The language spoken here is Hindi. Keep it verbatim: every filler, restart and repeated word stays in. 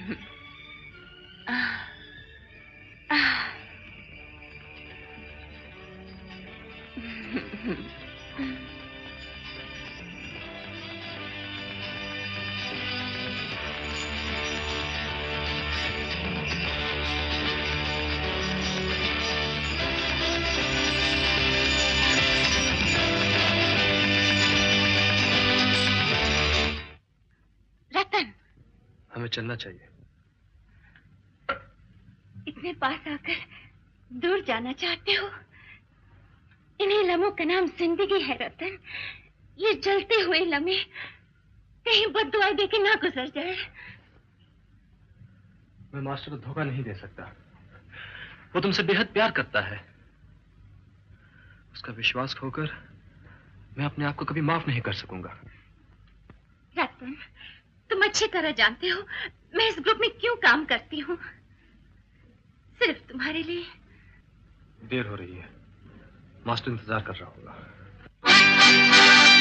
हमें चलना चाहिए। इतने पास आकर दूर जाना चाहते हो? इन्हीं लम्हों का नाम जिंदगी है रतन। ये जलते हुए लम्हे कहीं बद्दुआ दे के ना गुजर जाए। मैं मास्टर को धोखा नहीं दे सकता। वो तुमसे बेहद प्यार करता है। उसका विश्वास खोकर मैं अपने आप को कभी माफ नहीं कर सकूंगा। रतन, तुम अच्छी तरह जानते हो मैं इस ग्रुप में क्यों काम करती हूँ। सिर्फ तुम्हारे लिए। देर हो रही है, मास्टर इंतजार कर रहा होगा।